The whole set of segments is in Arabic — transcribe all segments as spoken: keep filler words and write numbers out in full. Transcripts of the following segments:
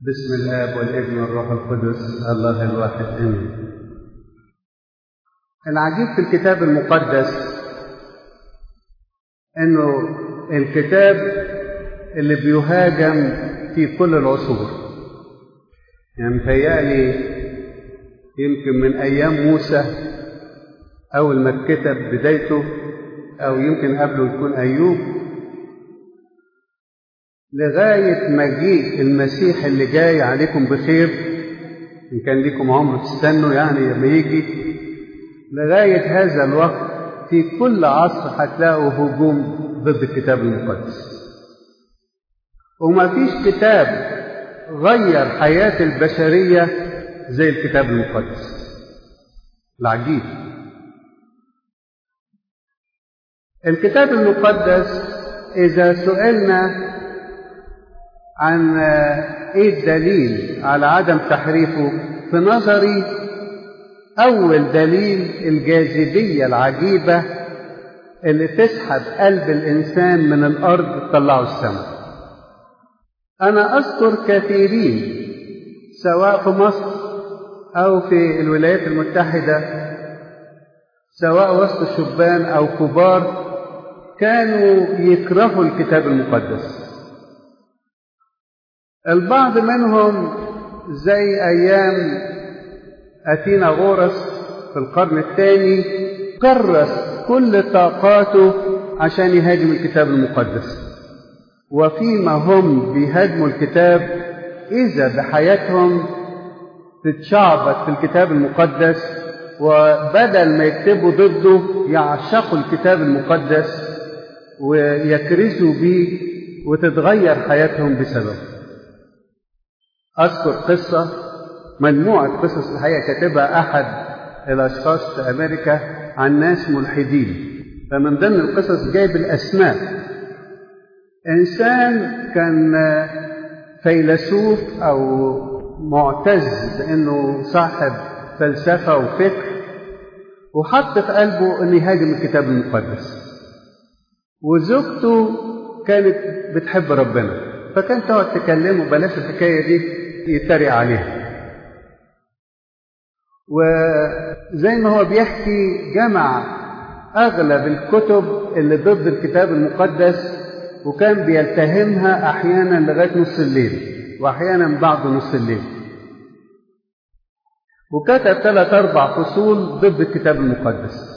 بسم الآب والابن والروح القدس الله الواحد آمين. العجيب في الكتاب المقدس إنه الكتاب اللي بيهاجم في كل العصور. يعني متهيألي يمكن من أيام موسى أول ما اتكتب بدايته، أو يمكن قبله يكون أيوب، لغاية مجيء المسيح اللي جاي عليكم بخير، إن كان لكم عمر تستنوا يعني لما يجي. لغاية هذا الوقت في كل عصر هتلاقوا هجوم ضد الكتاب المقدس، وما فيش كتاب غير حياة البشرية زي الكتاب المقدس. العجيب الكتاب المقدس إذا سئلنا عن ايه الدليل على عدم تحريفه، في نظري اول دليل الجاذبية العجيبة اللي تسحب قلب الانسان من الارض تطلعه السماء. انا اذكر كثيرين سواء في مصر او في الولايات المتحدة، سواء وسط شبان او كبار، كانوا يكرهوا الكتاب المقدس. البعض منهم زي أيام أثينا غورس في القرن الثاني كرس كل طاقاته عشان يهاجم الكتاب المقدس، وفيما هم بيهاجموا الكتاب إذا بحياتهم تتشعبط في الكتاب المقدس، وبدل ما يكتبوا ضده يعشقوا الكتاب المقدس ويكرزوا به وتتغير حياتهم بسببه. أذكر قصة، مجموعة قصص الحقيقة كاتبها أحد الأشخاص في أمريكا عن ناس ملحدين، فمن ضمن القصص جايب الأسماء. إنسان كان فيلسوف أو معتز بأنه صاحب فلسفة وفكر، وحط في قلبه أن يهاجم الكتاب المقدس، وزوجته كانت بتحب ربنا، فكانت تقعد تكلمه بلاش الحكاية دي، يتريق عليها. وزي ما هو بيحكي جمع أغلب الكتب اللي ضد الكتاب المقدس، وكان بيلتهمها أحيانا لغاية نص الليل، وأحيانا بعد نص الليل، وكتب ثلاث أربع فصول ضد الكتاب المقدس.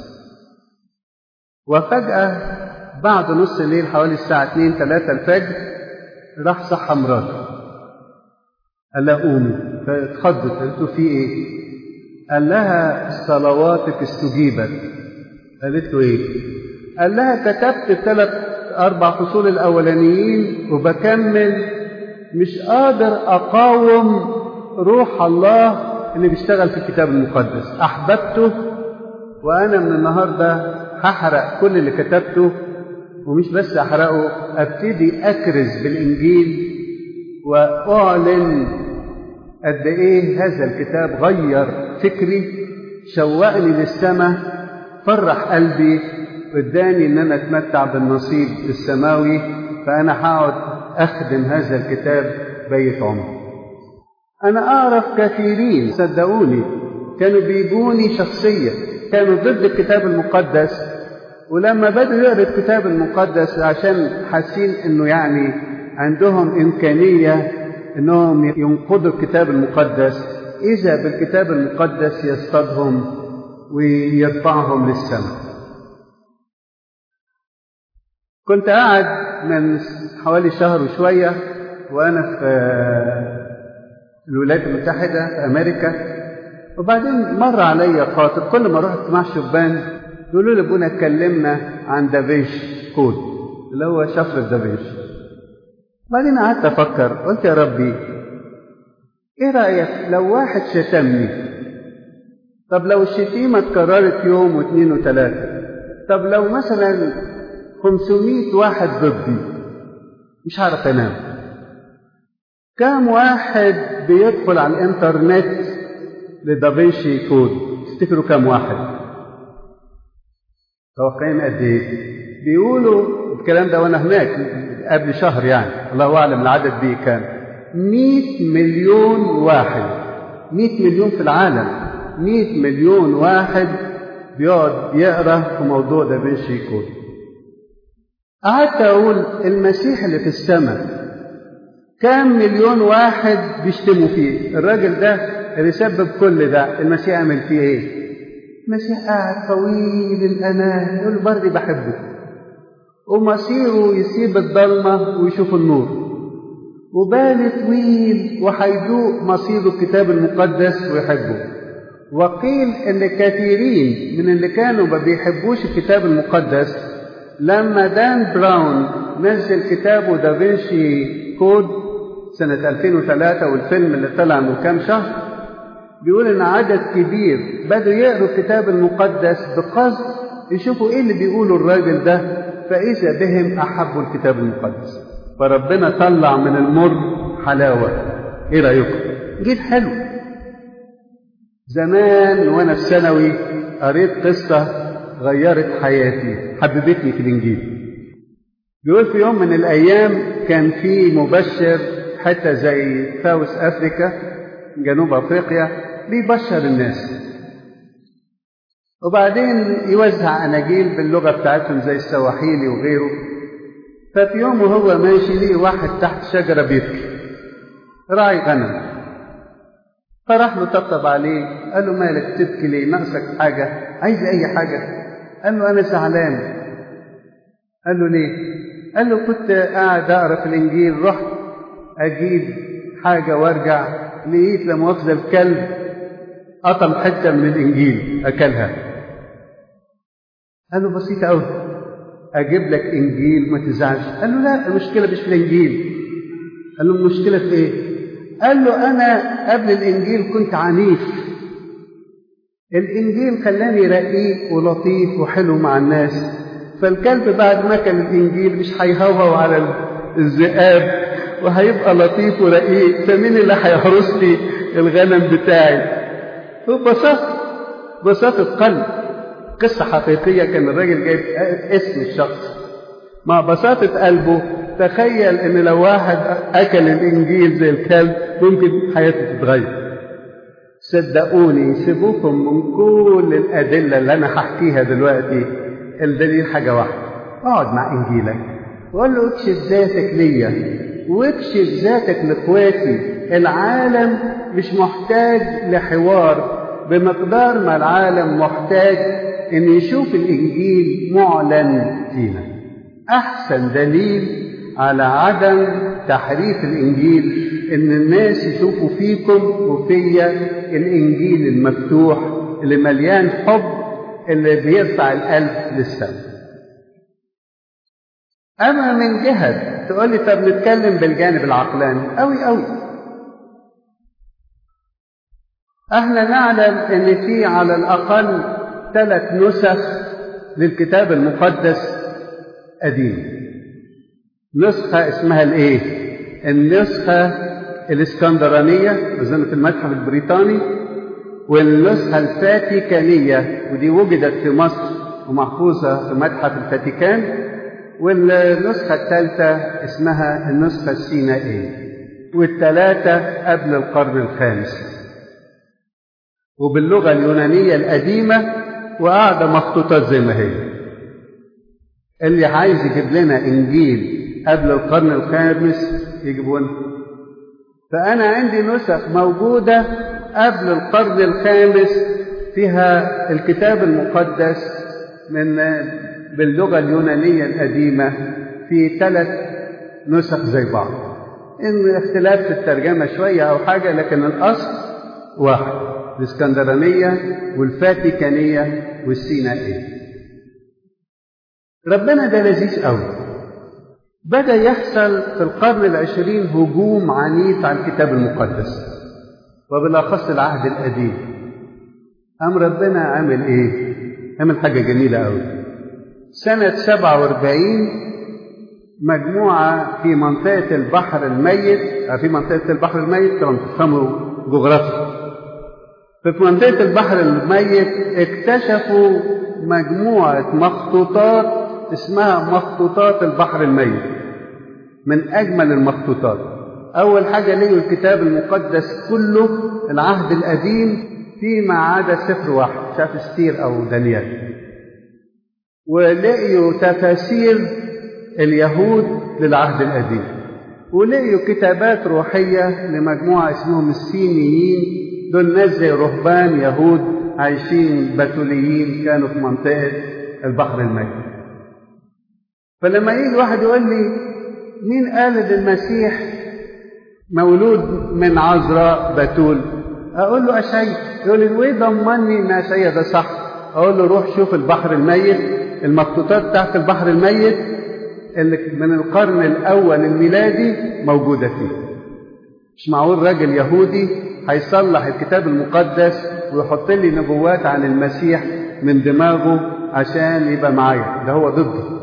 وفجأة بعد نص الليل حوالي الساعة اتنين ثلاثة الفجر راح صحى مراته، قال لها قومي، فاتخضت، قالت له في ايه؟ قال لها صلواتك استجيبت. قالت له ايه؟ قال لها كتبت الثلاث اربع فصول الاولانيين وبكمل، مش قادر اقاوم روح الله اللي بيشتغل في الكتاب المقدس، احببته، وانا من النهارده هحرق كل اللي كتبته، ومش بس احرقه، ابتدي اكرز بالانجيل واعلن قد ايه هذا الكتاب غير فكري، شوقني للسماء، فرح قلبي، واداني ان انا اتمتع بالنصيب السماوي، فانا هقعد اخدم هذا الكتاب بقية عمري. انا اعرف كثيرين صدقوني كانوا بيجوني شخصيا كانوا ضد الكتاب المقدس، ولما بدوا يقروا الكتاب المقدس عشان حاسين انه يعني عندهم امكانيه انهم ينقضوا الكتاب المقدس، اذا بالكتاب المقدس يصطادهم ويرفعهم للسماء. كنت قاعد من حوالي شهر وشويه وانا في الولايات المتحده في امريكا، وبعدين مر عليا خاطر كل ما اروح اجتماع شبان يقولوا لي ابونا اتكلمنا عن دافنشي كود اللي هو شفرة دافنشي. بعدين قعدت افكر، قلت يا ربي ايه رايك لو واحد شتمني؟ طب لو الشتيمه اتكررت يوم واثنين وثلاثه، طب لو مثلا خمسمائة واحد ضدي، مش هعرف انام. كم واحد بيدخل على الانترنت لدافنشي كود؟ تفتكروا كم واحد؟ توقعين قد ايه؟ بيقولوا الكلام ده وانا هناك قبل شهر، يعني الله اعلم العدد بيه كان، مئة مليون واحد، مئة مليون في العالم، مئة مليون واحد بيقعد يقرأ في موضوع دافنشي كود. قعدت أقول المسيح اللي في السماء كام مليون واحد بيشتموا فيه، الراجل ده اللي سبب كل ده المسيح عمل فيه ايه؟ المسيح قاعد طويل الأناه يقول برضه بحبه، ومصيره يسيب الضلمة ويشوف النور، وبال طويل وهيذوق مصيره الكتاب المقدس ويحبه. وقيل ان كثيرين من اللي كانوا ما بيحبوش الكتاب المقدس لما دان براون نزل كتابه دافنشي كود سنة ألفين وثلاثة والفيلم اللي طلع من كام شهر، بيقول ان عدد كبير بدوا يقروا الكتاب المقدس بقصد يشوفوا ايه اللي بيقوله الراجل ده، فإذا بهم أحبوا الكتاب المقدس. فربنا طلع من المر حلاوة. ايه رأيكم؟ جيل حلو. زمان وانا في ثانوي قريت قصة غيرت حياتي، حببتني في الإنجيل. بيقول في يوم من الأيام كان في مبشر حتى زي ساوث أفريكا جنوب أفريقيا بيبشر الناس، وبعدين يوزع أناجيل باللغة بتاعتهم زي السواحيلي وغيره. ففي يوم وهو ماشي ليه واحد تحت شجرة بيبكي، راعي غنم، فراح له طبطب عليه قال له مالك تبكي ليه؟ ناقصك حاجة؟ عايز أي حاجة؟ قال له أنا زعلان. قال له ليه؟ قال له كنت قاعد أقرأ في الإنجيل، رحت أجيب حاجة وارجع لقيت لا مؤاخذة الكلب قطم حتة من الإنجيل أكلها. قال له بسيطة أوي، أجيب لك إنجيل ما تزعلش. قال له لا المشكلة مش في الإنجيل. قال له المشكلة في إيه؟ قال له أنا قبل الإنجيل كنت عنيف، الإنجيل خلاني رقيق ولطيف وحلو مع الناس، فالكلب بعد ما كان الإنجيل مش هيهوهو على الذئاب وهيبقى لطيف ورقيق، فمين اللي هيحرس لي الغنم بتاعي؟ ببساطة بساطة قلب. قصة حقيقية، كان الراجل جايب اسم الشخص مع بساطة قلبه. تخيل ان لو واحد اكل الانجيل زي الكلب ممكن حياته تتغير. صدقوني سيبوكم من كل الادله اللي انا هحكيها دلوقتي، الدليل حاجه واحده، اقعد مع انجيلك وقول له اكشف ذاتك ليا واكشف ذاتك لاخواتي. العالم مش محتاج لحوار بمقدار ما العالم محتاج ان يشوف الانجيل معلن فينا. احسن دليل على عدم تحريف الإنجيل إن الناس يشوفوا فيكم وفيا الإنجيل المفتوح اللي مليان حب، اللي بيرفع القلب للسماء. أما من جهة تقول لي طب نتكلم بالجانب العقلاني، أوي أوي. احنا نعلم إن في على الأقل ثلاث نسخ للكتاب المقدس قديم. نسخة اسمها الايه؟ النسخة الاسكندرانية أظن في المتحف البريطاني، والنسخة الفاتيكانية ودي وجدت في مصر ومحفوظة في متحف الفاتيكان، والنسخة الثالثة اسمها النسخة السينائية، والثلاثة قبل القرن الخامس وباللغة اليونانية القديمة وقاعدة مخطوطات زي ما هي. اللي عايز يجيب لنا إنجيل قبل القرن الخامس يجيبونه. فأنا عندي نسخ موجودة قبل القرن الخامس فيها الكتاب المقدس من باللغة اليونانية القديمة في ثلاث نسخ زي بعض، إن اختلاف في الترجمة شوية أو حاجة، لكن الأصل واحد، الإسكندرانية والفاتيكانية والسينائية. ربنا ده لذيذ قوي. بدأ يحصل في القرن العشرين هجوم عنيف على الكتاب المقدس وبالأخص العهد القديم. أم ربنا عمل إيه؟ عمل حاجة جميلة قوي. سنة سبعة وأربعين مجموعة في منطقة البحر الميت، في منطقة البحر الميت طبعا تفهموا جغرافيا، في منطقة البحر الميت اكتشفوا مجموعة مخطوطات اسمها مخطوطات البحر الميت، من أجمل المخطوطات. أول حاجة لقوا الكتاب المقدس كله العهد القديم فيما عدا سفر واحد، مش عارف استير أو دانيال. ولقيوا تفاسير اليهود للعهد القديم، ولقيوا كتابات روحية لمجموعة اسمهم السينيين، دول ناس زي رهبان يهود عايشين بتوليين كانوا في منطقة البحر الميت. فلما يجي واحد يقول لي مين قال ان المسيح مولود من عذراء بتول، اقول له اشعياء. يقول لي وايه ضمني ان اشعياء ده صح؟ اقول له روح شوف البحر الميت، المخطوطات تحت البحر الميت اللي من القرن الاول الميلادي موجوده فيه. مش معقول راجل يهودي هيصلح الكتاب المقدس ويحط لي نبوات عن المسيح من دماغه عشان يبقى معايا، ده هو ضدي.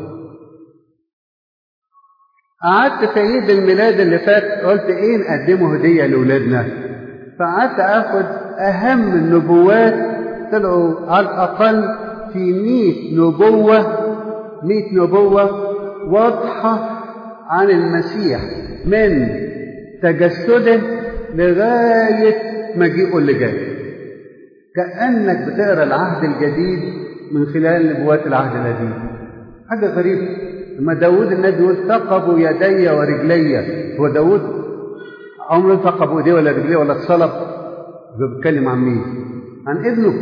قعدت في عيد الميلاد اللي فات قلت ايه نقدمه هديه لاولادنا، فقعدت اخد اهم النبوات، طلعوا على الاقل في مئة نبوه مئة نبوه واضحه عن المسيح من تجسده لغايه مجيئه اللي جاي، كانك بتقرا العهد الجديد من خلال نبوات العهد القديم. حاجه غريبه. لما داود النبي يقول ثقبوا يدي ورجلي، هو داود عمره ثقبوا يديه ولا رجليه ولا اتصلب؟ بيتكلم عن مين؟ عن ابنه.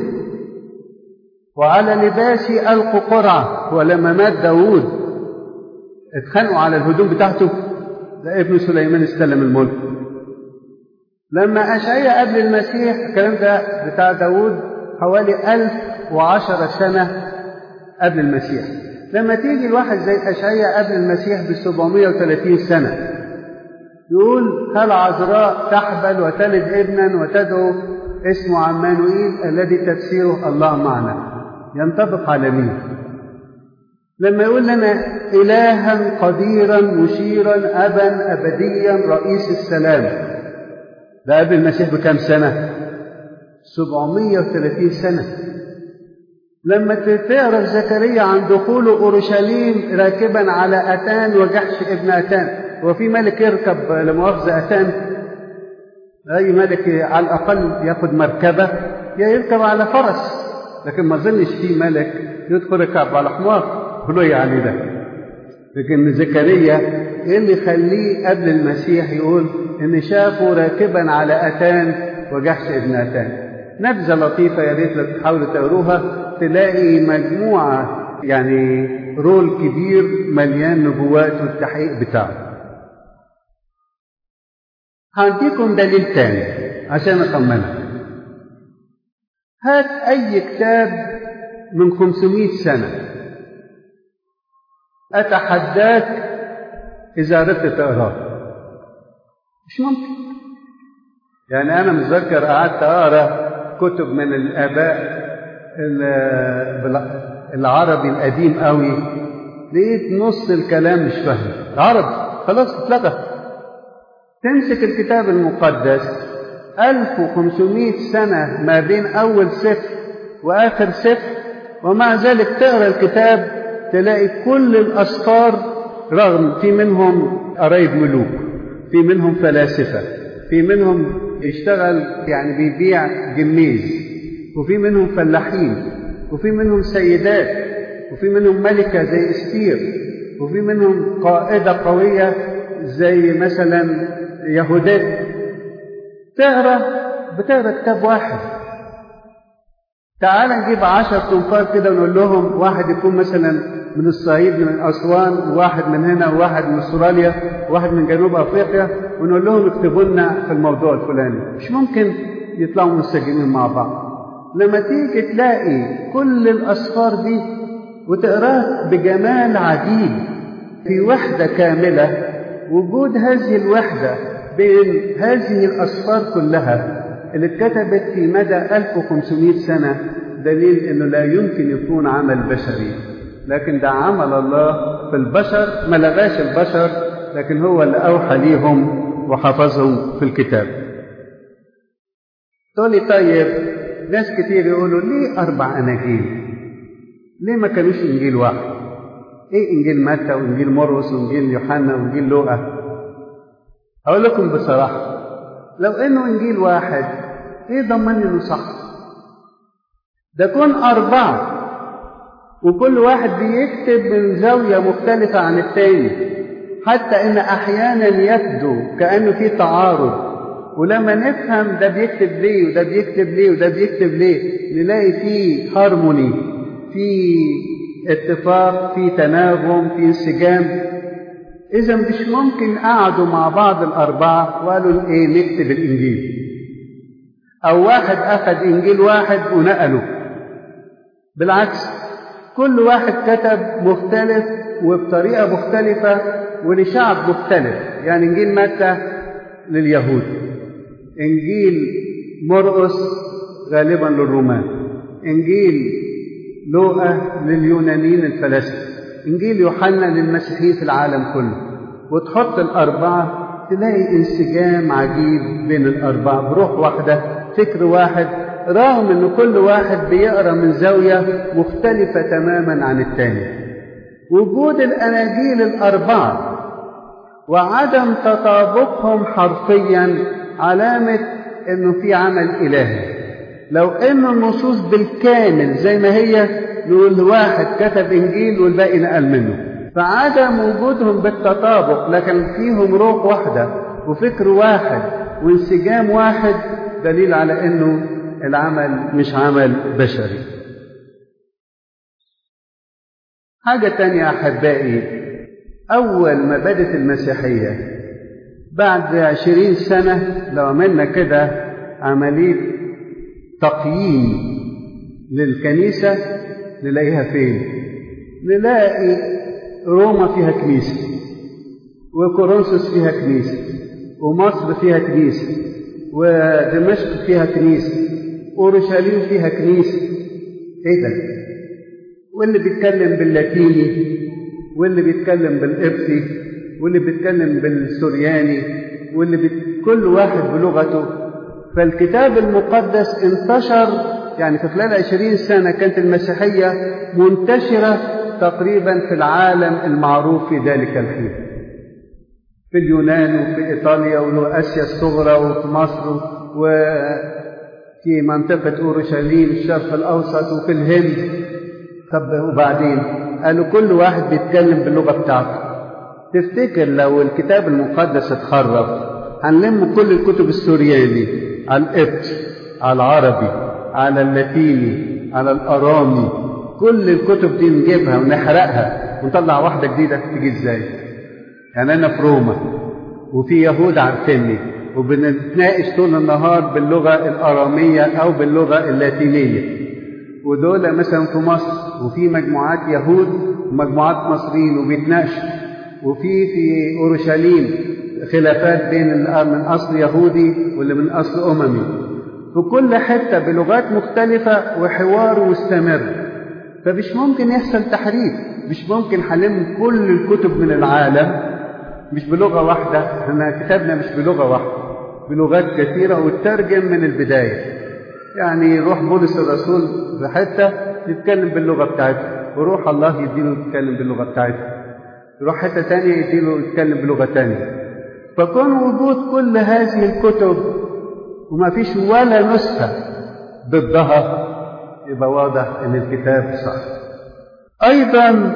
وعلى لباسي ألقوا قرعة، ولما مات داود اتخانقوا على الهدوم بتاعته، ده ابن سليمان استلم الملك. لما أشعياء قبل المسيح، الكلام ده بتاع داود حوالي ألف وعشرة سنة قبل المسيح. لما تيجي الواحد زي أشعياء قبل المسيح بسبعمائة وثلاثين سنة يقول هل عذراء تحبل وتلد ابنا وتدعو اسمه عمانوئيل الذي تفسيره الله معنا، ينطبق على مين؟ لما يقول لنا إلها قديرا مشيرا أبا أبديا رئيس السلام، ده قبل المسيح بكام سنة؟ سبعمائة وثلاثين سنة. لما تقرا في زكريا عن دخول اورشليم راكبا على اتان وجحش ابن اتان، وفي ملك يركب لمؤاخذه اتان؟ اي ملك على الاقل ياخد مركبه يا يركب على فرس، لكن ما اظنش في ملك يدخل يركب على حمار. كله يعني ده. لكن زكريا ايه اللي يخليه قبل المسيح يقول ان شافوا راكبا على اتان وجحش ابن اتان؟ نبذه لطيفه يا ريت لو تحاولوا تقروها، تلاقي مجموعة يعني رول كبير مليان نبوات والتحقيق بتاعه. هديكم دليل تاني عشان أطمنك. هات أي كتاب من خمسمائة سنة، أتحداك إذا أردت تقراه. مش ممكن. يعني أنا متذكر قعدت أقرأ كتب من الآباء العربي القديم قوي، لقيت نص الكلام مش فاهم العربي، خلاص اتلغى. تمسك الكتاب المقدس ألف وخمسمائة سنة ما بين أول سفر وآخر سفر، ومع ذلك تقرأ الكتاب تلاقي كل الأسفار، رغم في منهم قرايب ملوك، في منهم فلاسفة، في منهم يشتغل يعني بيبيع جميز، وفي منهم فلاحين، وفي منهم سيدات، وفي منهم ملكة زي استير، وفي منهم قائدة قوية زي مثلا يهودات. تقرأ بتقرأ كتاب واحد. تعال نجيب عشر تنفار كده ونقول لهم واحد يكون مثلا من الصعيد من أسوان، وواحد من هنا، وواحد من استراليا، وواحد من جنوب أفريقيا، ونقول لهم اكتبوا لنا في الموضوع الفلاني. مش ممكن يطلعوا منسجمين مع بعض. لما تيجي تلاقي كل الأسفار دي وتقراها بجمال عجيب في وحدة كاملة، وجود هذه الوحدة بين هذه الأسفار كلها اللي اتكتبت في مدى ألف وخمسمائة سنة دليل أنه لا يمكن يكون عمل بشري، لكن ده عمل الله في البشر. ما لغاش البشر، لكن هو اللي أوحى ليهم وحفظهم في الكتاب. تقولي طيب ناس كتير يقولوا ليه أربع أناجيل؟ ليه ما كانوش إنجيل واحد؟ إيه إنجيل متى وإنجيل مرقس وإنجيل يوحنا وإنجيل لوقا؟ أقول لكم بصراحة، لو إنه إنجيل واحد إيه ضمني إنه صح؟ ده كون أربعة وكل واحد بيكتب من زاوية مختلفة عن التاني، حتى إن أحيانا يبدو كأنه في تعارض، ولما نفهم ده بيكتب ليه وده بيكتب ليه وده بيكتب ليه نلاقي فيه هارموني، في اتفاق، في تناغم، في انسجام. إذا مش ممكن قعدوا مع بعض الأربعة وقالوا إيه نكتب الإنجيل، أو واحد أخذ إنجيل واحد ونقله. بالعكس، كل واحد كتب مختلف وبطريقة مختلفة ولشعب مختلف. يعني إنجيل متى لليهود، إنجيل مرقس غالبا للرومان، إنجيل لوقا لليونانيين الفلاسفة، إنجيل يوحنا للمسيحيين في العالم كله. وتحط الأربعة تلاقي انسجام عجيب بين الأربعة بروح واحدة، فكر واحد، رغم أن كل واحد بيقرأ من زاوية مختلفة تماما عن الثاني. وجود الأناجيل الأربعة وعدم تطابقهم حرفيا علامة أنه في عمل إلهي. لو أن النصوص بالكامل زي ما هي نقول واحد كتب إنجيل والباقي نقل منه، فعدم وجودهم بالتطابق لكن فيهم روح واحدة وفكر واحد وانسجام واحد دليل على أنه العمل مش عمل بشري. حاجة تانية أحبائي، أول ما بدت المسيحية بعد عشرين سنة لو عملنا كده عملية تقييم للكنيسة نلاقيها فين؟ نلاقي روما فيها كنيسة، وكورنثوس فيها كنيسة، ومصر فيها كنيسة، ودمشق فيها كنيسة، وأورشليم فيها كنيسة. إيه ده؟ واللي بيتكلم باللاتيني، واللي بيتكلم بالقبطي، واللي بيتكلم بالسورياني، واللي بيت... كل واحد بلغته. فالكتاب المقدس انتشر، يعني في خلال عشرين سنة كانت المسيحية منتشرة تقريبا في العالم المعروف في ذلك الحين، في اليونان وفي إيطاليا وآسيا الصغرى وفي مصر وفي منطقة أورشليم الشرق الأوسط وفي الهند. طب وبعدين قالوا كل واحد بيتكلم باللغة بتاعته. تفتكر لو الكتاب المقدس اتخرب هنلم كل الكتب السورياني على القبط، على العربي، على اللاتيني، على الأرامي، كل الكتب دي نجيبها ونحرقها ونطلع واحدة جديدة؟ تيجي ازاي؟ يعني أنا في روما وفي يهود عارفيني وبنتناقش طول النهار باللغة الأرامية أو باللغة اللاتينية، ودول مثلا في مصر وفي مجموعات يهود ومجموعات مصريين وبيتناقشوا، وفي في أورشليم خلافات بين من أصل يهودي واللي من أصل أممي، في كل حتة بلغات مختلفة وحوار مستمر. فمش ممكن يحصل تحريف، مش ممكن هنلم كل الكتب من العالم مش بلغة واحدة. احنا كتابنا مش بلغة واحدة، بلغات كثيرة وترجم من البداية. يعني روح بولس الرسول في حتة يتكلم باللغة بتاعته، وروح الله يديله يتكلم باللغة بتاعته، يروح حتة تانية يديله يتكلم بلغة تانية. فكون وجود كل هذه الكتب وما فيش ولا نسخة ضدها يبقى واضح ان الكتاب صح. ايضا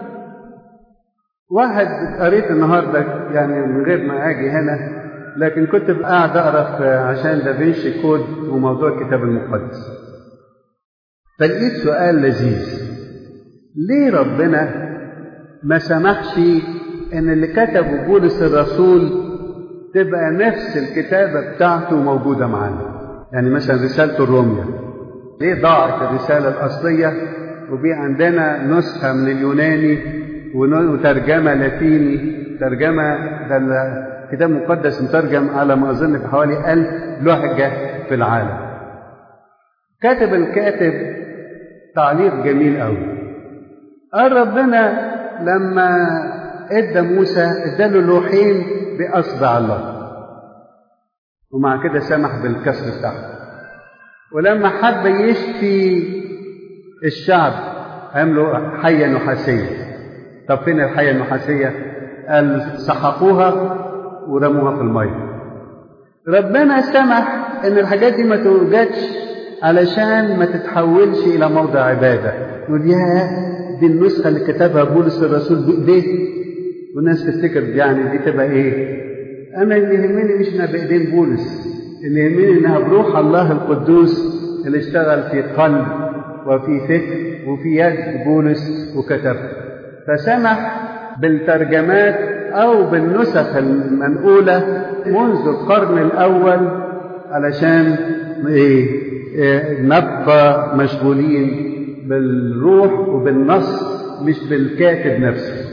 واحد قريت النهارده يعني من غير ما اجي هنا، لكن كنت قاعد اقرا عشان دافنشي كود وموضوع الكتاب المقدس، فلقيت سؤال لذيذ: ليه ربنا ما سمحش ان اللي كتبه بولس الرسول تبقى نفس الكتابة بتاعته موجودة معانا؟ يعني مثلا رسالة الرومية ليه ضاعت الرسالة الأصلية وبي عندنا نسخة من اليوناني وترجمة لاتيني، ترجمة ده الكتاب المقدس مترجم على ما أظن بحوالي ألف لهجة في العالم. كاتب الكاتب تعليق جميل قوي، قال ربنا لما ادى موسى اداله لوحين بأصبع الله، ومع كده سمح بالكسر بتاعه. ولما حب يشفي الشعب عملوا حية نحاسية. طب فين الحية النحاسية؟ قال سحقوها ورموها في المية. ربنا سمح ان الحاجات دي ما توجدش علشان ما تتحولش الى موضع عبادة. يقول يا دي النسخة اللي كتبها بولس الرسول بايديه، والناس تفتكر يعني دي تبقى ايه؟ انا اللي يهمني مش انها بايدين بولس، اللي يهمني انها بروح الله القدوس اللي اشتغل في قلب وفي فكر وفي يد بولس وكتب. فسمح بالترجمات او بالنسخ المنقولة منذ القرن الاول علشان ايه؟ إيه نبقى مشغولين بالروح وبالنص مش بالكاتب نفسه.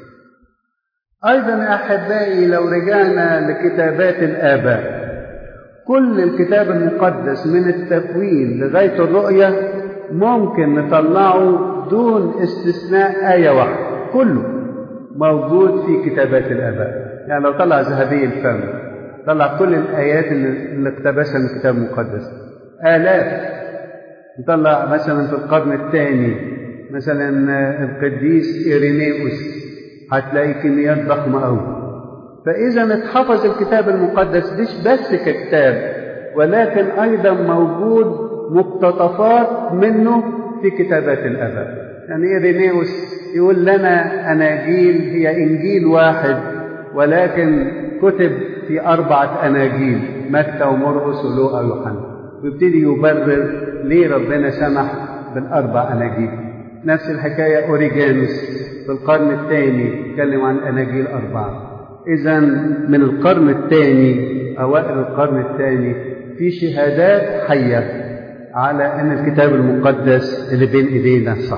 ايضا احبائي لو رجعنا لكتابات الاباء، كل الكتاب المقدس من التكوين لغاية الرؤيا ممكن نطلعه دون استثناء آية واحدة، كله موجود في كتابات الآباء. يعني لو طلع ذهبي الفم طلع كل الآيات اللي اقتبسها من الكتاب المقدس آلاف. نطلع مثلا في القرن الثاني مثلا القديس إيرينيوس هتلاقي كميات ضخمة أوي. فإذا اتحفظ الكتاب المقدس مش بس ككتاب، ولكن أيضا موجود مقتطفات منه في كتابات الآباء. يعني إيرينيوس يقول لنا أناجيل هي إنجيل واحد ولكن كتب في أربعة أناجيل، متى ومرقس ولوقا ويوحنا، ويبتدي يبرر ليه ربنا سمح بالأربع أناجيل. نفس الحكاية أوريجانوس في القرن الثاني اتكلم عن أناجيل أربعة. إذا من القرن الثاني أوائل القرن الثاني في شهادات حية على أن الكتاب المقدس اللي بين إيدينا صح.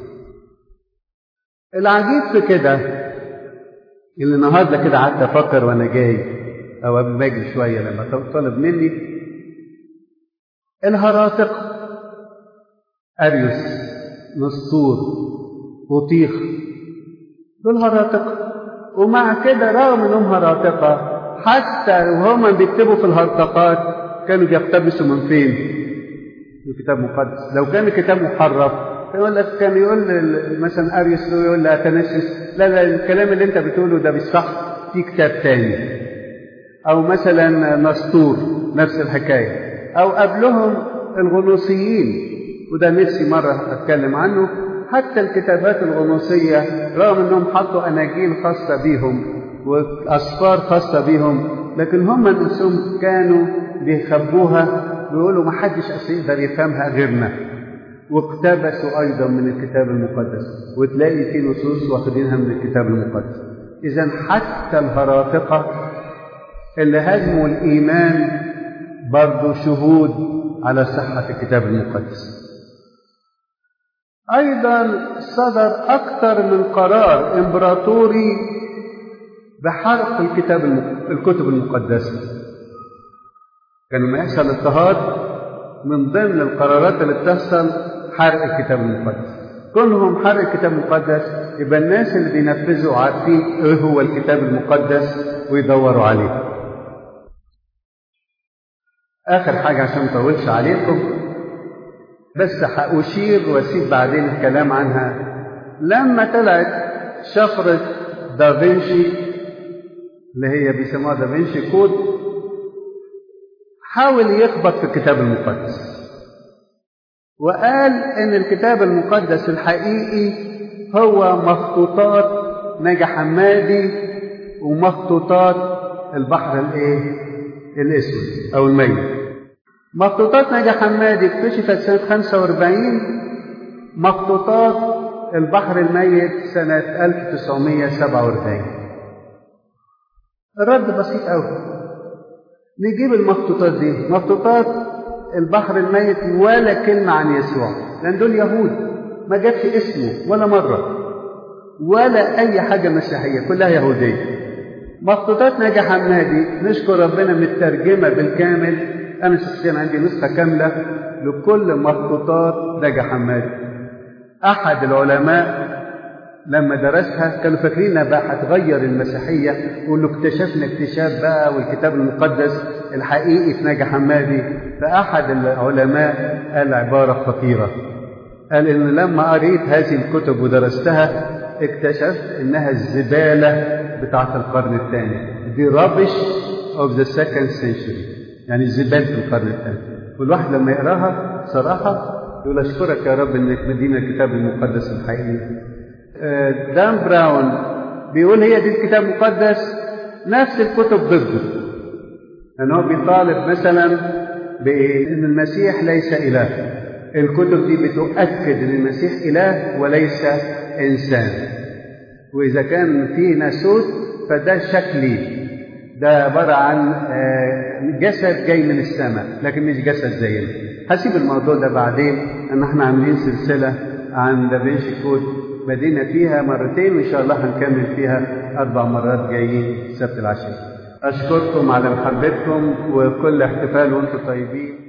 العجيب في كده اللي النهارده كده قعدت أفكر وأنا جاي أو قبل ما أجي شوية لما طلب مني الهراطقة أريوس نسطور وطيخ دول هراطقة، ومع كده رغم انهم هراطقة حتى وهم بيكتبوا في الهرطقات كانوا بيقتبسوا من فين؟ من الكتاب المقدس. لو كان الكتاب محرف يقول لك كان يقول مثلا اريوس يقول لأثناسيوس لا لا الكلام اللي انت بتقوله ده مش صح، في كتاب تاني. او مثلا نسطور نفس الحكاية، او قبلهم الغنوصيين وده نفسي مرة اتكلم عنه. حتى الكتابات الغنوصية رغم انهم حطوا اناجيل خاصة بيهم واسفار خاصة بيهم، لكن هم نفسهم كانوا بيخبوها ويقولوا ما حدش يقدر يفهمها غيرنا، واقتبسوا ايضا من الكتاب المقدس، وتلاقي في نصوص واخدينها من الكتاب المقدس. اذا حتى الهراطقة اللي هاجموا الايمان برضو شهود على صحة الكتاب المقدس. أيضا صدر أكثر من قرار إمبراطوري بحرق الكتاب الكتب المقدسة. كان ما يحصل اضطهاد من ضمن القرارات اللي بتحصل حرق الكتاب المقدس. كلهم حرق الكتاب المقدس، يبقى الناس اللي بينفذوا عارفين ايه هو الكتاب المقدس ويدوروا عليه. آخر حاجة عشان ما اطولش عليكم بس هأشير واسيب بعدين الكلام عنها. لما طلعت شفرة دافنشي اللي هي بيسموها دافنشي كود، حاول يخبط في الكتاب المقدس وقال ان الكتاب المقدس الحقيقي هو مخطوطات نجا حمادي ومخطوطات البحر الايه الاسود او الميت. مخطوطات نجا حمادي اكتشفت سنة خمسة وأربعين، مخطوطات البحر الميت سنة ألف وتسعمائة وسبعة وأربعين. الرد بسيط قوي. نجيب المخطوطات دي، مخطوطات البحر الميت ولا كلمة عن يسوع، لأن دول يهود ما جابش اسمه ولا مرة ولا أي حاجة مسيحية، كلها يهودية. مخطوطات نجا حمادي نشكر ربنا مترجمة بالكامل. أنا شخصيا عندي نسخة كاملة لكل مخطوطات نجا حمادي. أحد العلماء لما درسها كانوا فاكرينها بقى هتغير المسيحية، يقول له اكتشفنا اكتشاف بقى والكتاب المقدس الحقيقي في نجا حمادي. فأحد العلماء قال عبارة خطيرة، قال إن لما قريت هذه الكتب ودرستها اكتشفت إنها الزبالة بتاعة القرن الثاني. the rubbish of the second century، يعني الزبال في القرن الثاني. والواحد لما يقراها صراحة يقول أشكرك يا رب إنك مدينا الكتاب المقدس الحقيقي. دان براون بيقول هي دي الكتاب المقدس، نفس الكتب ضده، لأن هو بيطالب مثلا بأن المسيح ليس إله. الكتب دي بتؤكد أن المسيح إله وليس إنسان، وإذا كان فيه ناسوت فده شكلي، ده عبارة عن جسد جاي من السماء لكن مش جسد زينا. هسيب الموضوع ده بعدين، ان احنا عاملين سلسلة عن دافنشي كود بدينا فيها مرتين، وان شاء الله هنكمل فيها اربع مرات جايين السبت العشرين. اشكركم على محبتكم وكل احتفال وانتم طيبين.